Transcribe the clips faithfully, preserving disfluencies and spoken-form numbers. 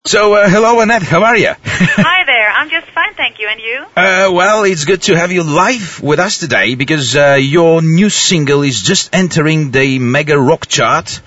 So, uh, hello, Annette. How are you? Hi there. I'm just fine, thank you. And you? Uh, well, it's good to have you live with us today because uh, your new single is just entering the Mega Rock chart.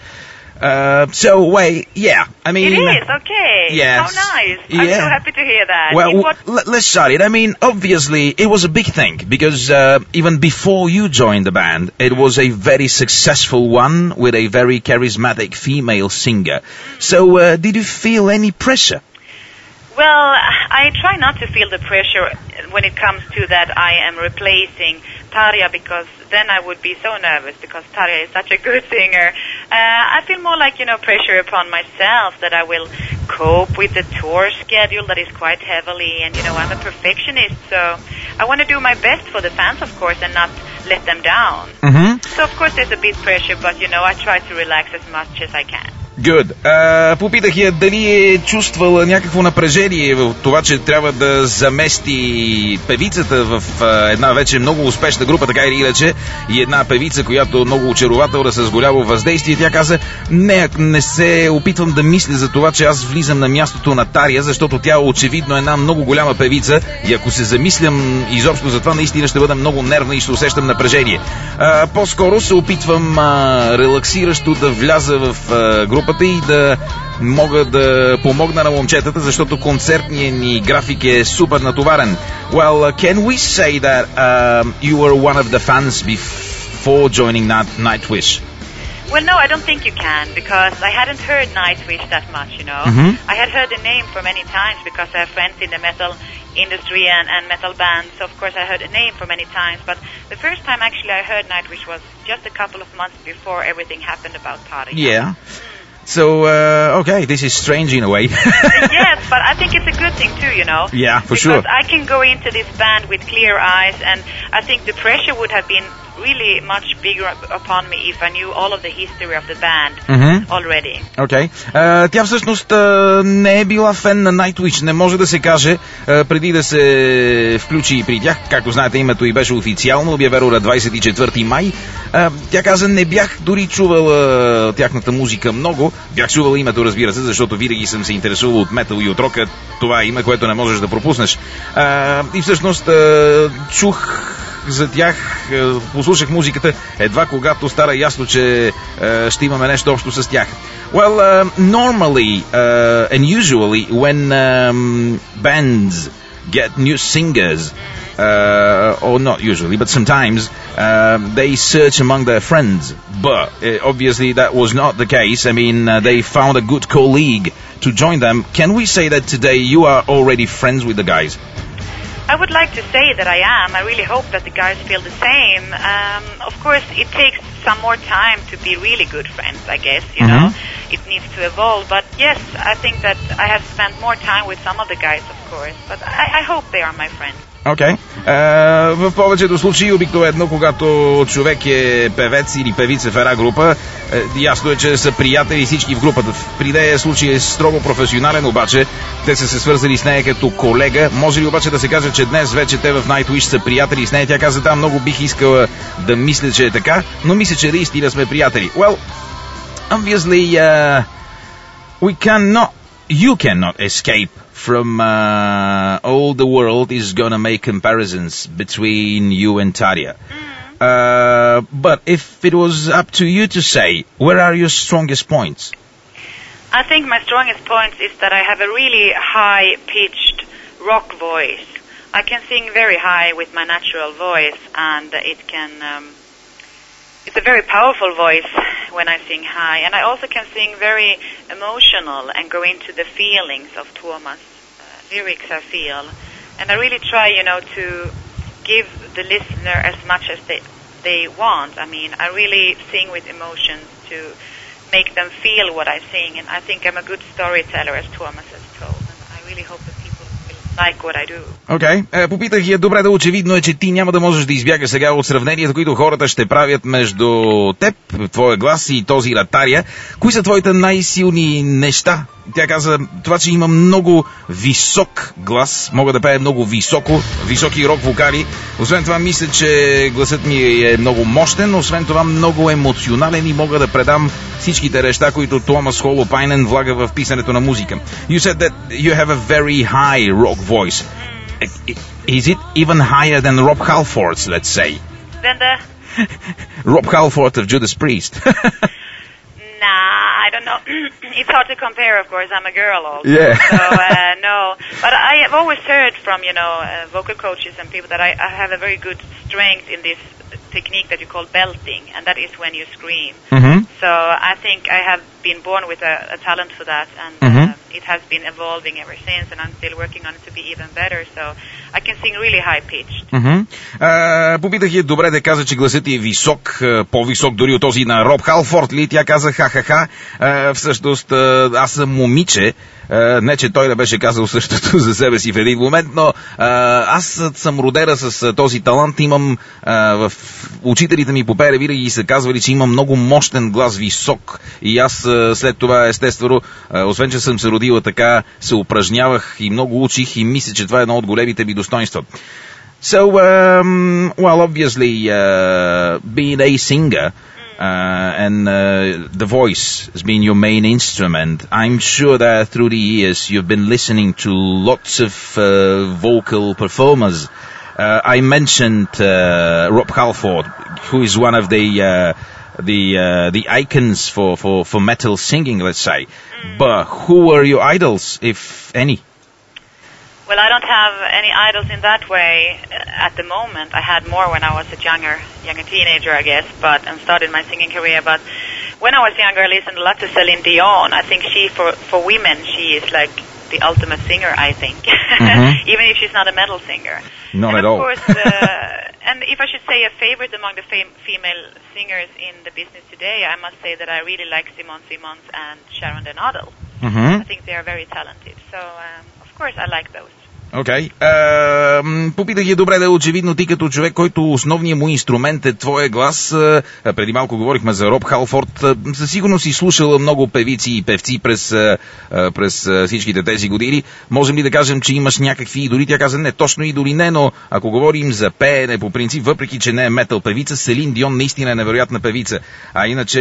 Uh, so, wait, yeah, I mean... It is, okay. Yes. How nice. I'm yeah. so happy to hear that. Well, what... l- let's start it. I mean, obviously, it was a big thing because uh, even before you joined the band, it was a very successful one with a very charismatic female singer. So, uh, did you feel any pressure? Well, I try not to feel the pressure when it comes to that I am replacing Tarja, because then I would be so nervous because Tarja is such a good singer. Uh, I feel more like, you know, pressure upon myself that I will cope with the tour schedule that is quite heavily, and, you know, I'm a perfectionist, so I want to do my best for the fans, of course, and not let them down. Mm-hmm. So, of course, there's a bit pressure, but, you know, I try to relax as much as I can. Good. Uh, попитах я дали е чувствала някакво напрежение в това, че трябва да замести певицата в uh, една вече много успешна група, така или иначе, и една певица, която е много очарователна, с голямо въздействие. Тя каза, не, не се опитвам да мисля за това, че аз влизам на мястото на Тарja, защото тя очевидно е една много голяма певица и ако се замислям изобщо за това, наистина ще бъда много нервна и ще усещам напрежение. Uh, по-скоро се опитвам uh, релаксиращо да вляза в uh, група и да мога да помогна на момчетата, защото концертният ни график е супер натоварен. Well, uh, can we say that um, you were one of the fans before joining Nightwish? Well, no, I don't think you can, because I hadn't heard Nightwish that much, you know. Mm-hmm. I had heard the name for many times because I have friends in the metal industry and, and metal bands, so of course I heard the name for many times, but the first time actually I heard Nightwish was just a couple of months before everything happened about Tarja. Yeah. So, uh, okay, this is strange in a way. Yes, but I think it's a good thing too, you know. Yeah, for because sure. Because I can go into this band with clear eyes, and I think the pressure would have been really much bigger upon me if I knew all of the history of the band mm-hmm. already. Okay. Uh, тя всъщност uh, не е била фен на Nightwish, не може да се каже, uh, преди да се включи при тях. Както знаете, името й беше официално обявено на двадесет и четвърти май. Uh, тя каза, не бях дори чувала тяхната музика много. Бях чувала името, разбира се, защото винаги съм се интересувал от метал и от рока. Това е име, което не можеш да пропуснеш. Uh, и всъщност uh, чух за тях, послушах музиката едва когато стара ясно, че uh, ще имаме нещо общо с тях. Well, uh, normally uh, and usually when um, bands get new singers, uh, or not usually, but sometimes uh, they search among their friends. But uh, obviously that was not the case. I mean, uh, they found a good colleague to join them. Can we say that today you are already friends with the guys? I would like to say that I am. I really hope that the guys feel the same. Um, of course, it takes some more time to be really good friends, I guess, you mm-hmm. know. It needs to evolve. But yes, I think that I have spent more time with some of the guys, of course. But I, I hope they are my friends. Окей. Okay. Uh, в повечето случаи, обикновено, когато човек е певец или певица в една група, е, ясно е, че са приятели всички в групата. При нея случай е строго професионален, обаче те са се свързали с нея като колега. Може ли обаче да се каже, че днес вече те в Nightwish са приятели с нея? Тя каза, да, много бих искала да мисля, че е така, но мисля, че наистина сме приятели. Well, obviously, uh, we cannot, you cannot escape from uh, all the world is gonna make comparisons between you and Tarja. Mm. Uh, but if it was up to you to say, where are your strongest points? I think my strongest point is that I have a really high-pitched rock voice. I can sing very high with my natural voice, and it can... Um, it's a very powerful voice when I sing high, and I also can sing very emotional and go into the feelings of Tuomas' uh, lyrics I feel. And I really try, you know, to give the listener as much as they they want. I mean, I really sing with emotions to make them feel what I sing, and I think I'm a good storyteller, as Tuomas has told, and I really hope that people will like what I do. Окей. Okay. Попитах я, добре, да очевидно е, че ти няма да можеш да избягаш сега от сравненията, които хората ще правят между теб, твоя глас и този ратария. Кои са твоите най-силни неща? Тя каза, това, че има много висок глас, мога да пея много високо, високи рок вокали. Освен това, мисля, че гласът ми е много мощен, освен това много емоционален и мога да предам всичките неща, които Томас Холопайнен влага в писането на музика. You said that you have a very high rock voice. Is it even higher than Rob Halford's, let's say? Then the... Rob Halford of Judas Priest. Nah, I don't know. It's hard to compare, of course. I'm a girl also. Yeah. So, uh, no. But I have always heard from, you know, uh, vocal coaches and people that I, I have a very good strength in this technique that you call belting, and that is when you scream. Mm-hmm. So I think I have been born with a, a talent for that, and mm-hmm. uh, it has been evolving ever since, and I'm still working on it to be even better. So I can sing really high-pitched. Mm-hmm. Uh, попитах я, добре, да каза, че гласът е висок, по-висок дори от този на Роб Халфорд ли? Тя каза ха-ха-ха. Uh, всъщност, uh, аз съм момиче. Uh, не, че той да беше казал същото за себе си в един момент, но uh, аз съм родена с uh, този талант. Имам uh, в учителите ми по пеене винаги са казвали, че имам много мощен глас, висок. И аз uh, след това, естествено, uh, освен че съм се родила така, се упражнявах и много учих и мисля, че това е едно от големите ми достоинства. So, um, well, obviously, uh, being a singer, Uh, and uh, the voice has been your main instrument. I'm sure that through the years you've been listening to lots of uh, vocal performers. Uh, I mentioned uh, Rob Halford, who is one of the uh, the uh, the icons for, for, for metal singing, let's say. Mm. But who were your idols, if any? Well, I don't have any idols in that way at the moment. I had more when I was a younger, younger teenager, I guess, but and started my singing career. But when I was younger, I listened a lot to Celine Dion. I think she, for for women, she is like the ultimate singer. I think, mm-hmm. even if she's not a metal singer. Not and at of all. Course, uh, and if I should say a favorite among the fam- female singers in the business today, I must say that I really like Simone Simons and Sharon Den Adel. Mm-hmm. I think they are very talented. So. Um, Of course, I like those. Окей. Okay. Uh, попитах я, добре, да е очевидно ти като човек, който основният му инструмент е твоя глас. Uh, преди малко говорихме за Роб Халфорд. Uh, със сигурност си слушала много певици и певци през, uh, през uh, всичките тези години. Можем ли да кажем, че имаш някакви идоли? Тя каза, не, точно идоли не, но ако говорим за пеене по принцип, въпреки че не е метал певица, Селин Дион наистина е невероятна певица. А иначе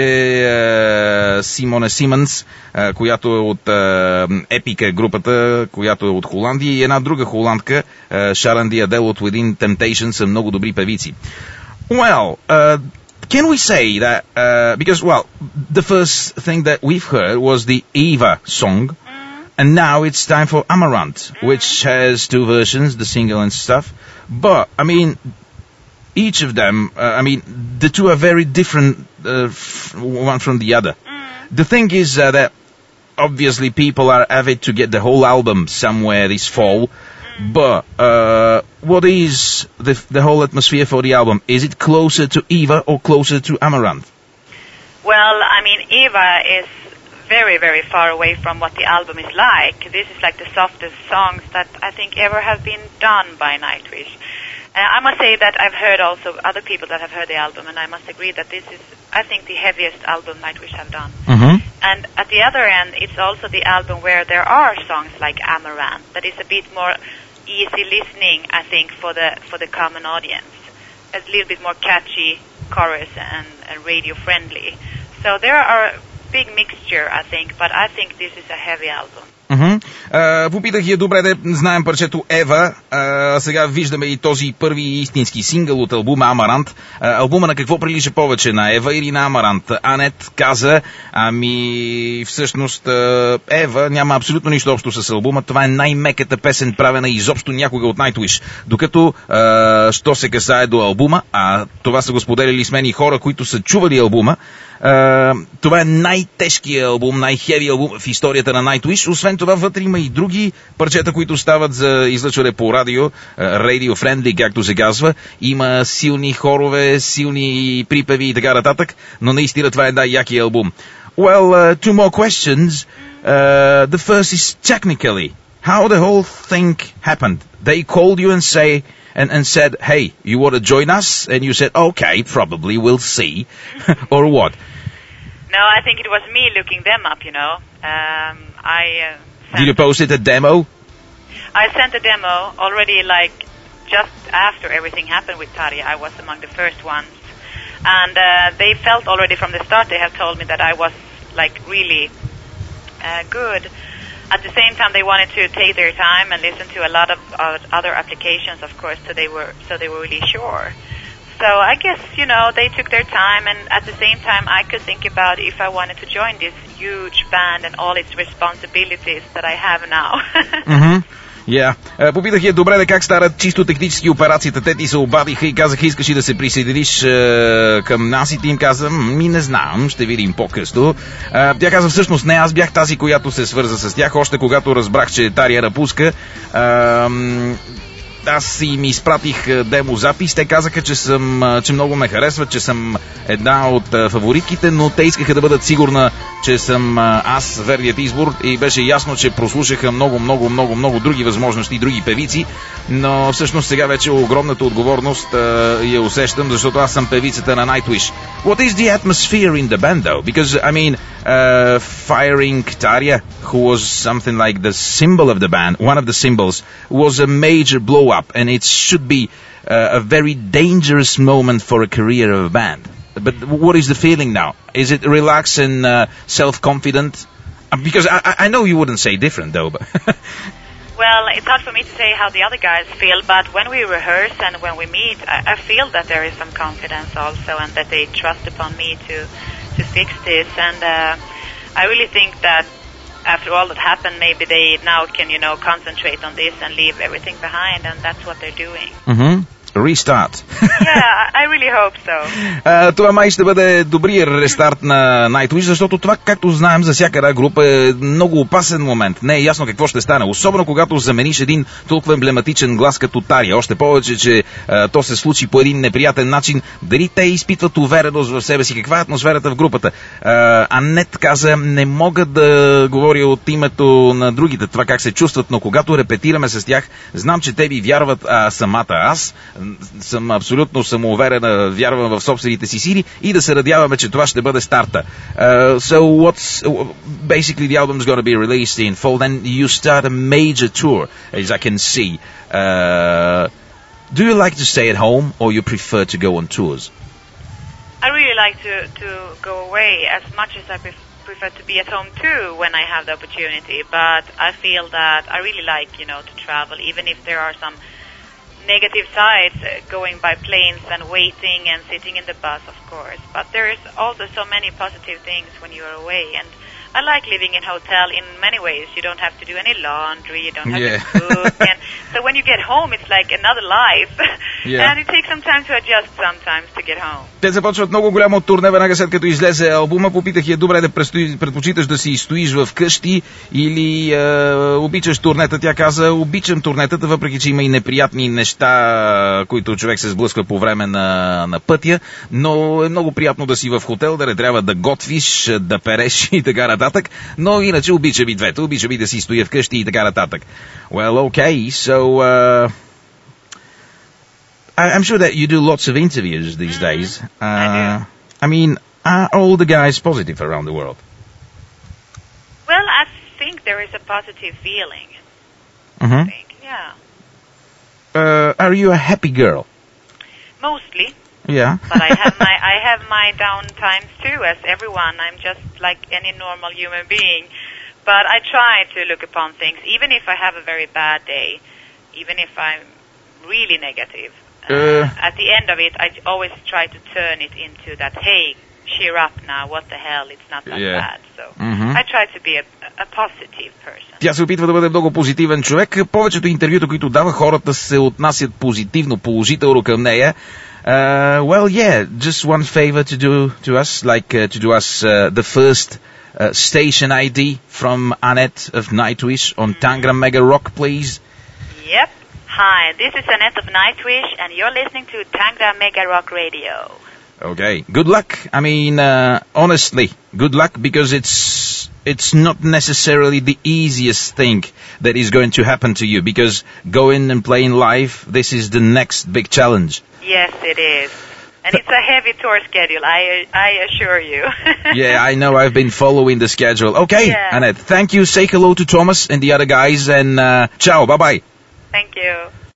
uh, Симоне Симънс, uh, която е от uh, Епика групата, която е от Холандия, и една друга холандка, Шаран Ди Адел от Within Temptation, са много добри певици. Well, uh, can we say that, uh, because, well, the first thing that we've heard was the Eva song, mm-hmm. and now it's time for Amaranth, mm-hmm. which has two versions, the single and stuff, but, I mean, each of them, uh, I mean, the two are very different, uh, f- one from the other. Mm-hmm. The thing is uh, that obviously people are avid to get the whole album somewhere this fall, but uh, what is the, the whole atmosphere for the album? Is it closer to Eva or closer to Amaranth? Well, I mean, Eva is very, very far away from what the album is like. This is like the softest songs that I think ever have been done by Nightwish. Uh, I must say that I've heard also other people that have heard the album, and I must agree that this is, I think, the heaviest album Nightwish have done. Mm-hmm. And at the other end, it's also the album where there are songs like Amaranth that is a bit more easy listening, I think, for the for the common audience. A little bit more catchy chorus and, and radio friendly. So there are a big mixture, I think, but I think this is a heavy album. Uh-huh. Uh, попитах я, добре, да знаем парчето Ева, uh, сега виждаме и този първи истински сингъл от албума Амарант. Uh, албума на какво прилича повече, на Ева или на Амарант? Анет каза, ами всъщност uh, Ева няма абсолютно нищо общо с албума, това е най-меката песен, правена изобщо някога от Nightwish. Докато, uh, що се касае до албума, а това са го споделили с мен и хора, които са чували албума, Uh, това е най-тежкият албум, най-хеви албум в историята на Nightwish. Освен това, вътре има и други парчета, които стават за излъчване по радио, radio friendly, както се казва. Има силни хорове, силни припеви и така нататък, но наистина това е най-якия албум. Well, uh, two more questions. Uh, the first is technically, how the whole thing happened. They called you and say and, and said, hey, you want to join us? And you said, okay, probably, we'll see. Or what? No, I think it was me looking them up, you know. Um, I uh, Did you post it a demo? I sent a demo already, like, just after everything happened with Tarja. I was among the first ones. And uh, they felt already from the start, they have told me that I was, like, really uh, good. At the same time, they wanted to take their time and listen to a lot of uh, other applications, of course, so they were so they were really sure. So I guess, you know, they took their time, and at the same time, I could think about if I wanted to join this huge band and all its responsibilities that I have now. Mm-hmm. Yeah. Uh, попитах я добре да как стават чисто технически операцията. Те ти се обадиха и казаха, искаш ли да се присъединиш uh, към нас, и ти им каза, ми не знам, ще видим по-късно. Uh, тя каза, всъщност не, аз бях тази, която се свърза с тях, още когато разбрах, че Тарja напуска. Uh, аз им изпратих демо запис, те казаха, че съм, че много ме харесват, че съм една от фаворитките, но те искаха да бъдат сигурна, че съм аз верният избор, и беше ясно, че прослушаха много, много, много, много други възможности, други певици, но всъщност сега вече огромната отговорност я усещам, защото аз съм певицата на Nightwish. What is the atmosphere in the band though? Because, I mean, uh, firing Tarja, who was something like the symbol of the band, one of the symbols, was a major blow up, and it should be uh, a very dangerous moment for a career of a band. But what is the feeling now? Is it relaxed and uh, self-confident? Because I, I know you wouldn't say different, though. But well, it's hard for me to say how the other guys feel, but when we rehearse and when we meet, I, I feel that there is some confidence also, and that they trust upon me to, to fix this. And uh, I really think that after all that happened, maybe they now can, you know, concentrate on this and leave everything behind, and that's what they're doing. Mm-hmm. Restart. Yeah, I really hope so. Uh, това май ще бъде добрият рестарт на Nightwish, защото това, както знаем, за всяка една група е много опасен момент. Не е ясно какво ще стане, особено когато замениш един толкова емблематичен глас като Тарja. Още повече, че uh, то се случи по един неприятен начин. Дали те изпитват увереност в себе си? Каква е атмосферата в групата? Uh, Анет каза, не мога да говоря от името на другите, това как се чувстват, но когато репетираме с тях, знам, че те ви вярват, а самата аз съм абсолютно самоуверена, вярвам в собствените си сили и да се надяваме, че това ще бъде старта. Uh, so what's basically the album's going to be released in fall, then you start a major tour, as I can see. Uh, do you like to stay at home or you prefer to go on tours? I really like to, to go away as much as I pref- prefer to be at home too when I have the opportunity, but I feel that I really like, you know, to travel, even if there are some negative sides, uh, going by planes and waiting and sitting in the bus, of course. But there is also so many positive things when you are away, and I like living in hotel in many ways. You don't have to do any laundry, you don't have yeah. to cook, and so when you get home, it's like another life. Yeah. And it takes some time to adjust sometimes to get home. Те започват много голямо турне веднага след като излезе албума. Попитах я, добре, да престои, предпочиташ да си стоиш в къщи или е, обичаш турнета? Тя каза, обичам турнетата, въпреки че има и неприятни неща, които човек се сблъсква по време на, на пътя, но е много приятно да си в хотел, да не трябва да готвиш, да переш и така нататък, но иначе обичам и двете, обичам и да си стоя вкъщи и така нататък. Well, okay, so uh, I'm sure that you do lots of interviews these mm-hmm. days. Uh, I do. I mean, are all the guys positive around the world? Well, I think there is a positive feeling. Mm-hmm. I think, yeah. Uh, are you a happy girl? Mostly. Yeah. But I have my I have my down times too, as everyone. I'm just like any normal human being. But I try to look upon things, even if I have a very bad day, even if I'm really negative. Uh, uh, at the end of it, I always try to turn it into that, hey, cheer up now, what the hell, it's not that yeah. bad. So mm-hmm. I try to be a, a positive person. Тя се опитва да бъде много позитивен човек. Повечето интервюта, които дава, хората се отнасят позитивно, положително към нея. Uh, well, yeah, just one favor to do to us, like uh, to do us uh, the first uh, station I D from Annette of Nightwish on Tangram Mega Rock, please. Yep. Hi, this is Annette of Nightwish, and you're listening to Tangram Mega Rock Radio. Okay. Good luck. I mean, uh, honestly, good luck, because it's it's not necessarily the easiest thing that is going to happen to you, because going and playing live, this is the next big challenge. Yes, it is. And it's a heavy tour schedule, I I assure you. Yeah, I know. I've been following the schedule. Okay, yeah. Annette, thank you. Say hello to Thomas and the other guys, and uh, ciao, bye-bye. Thank you.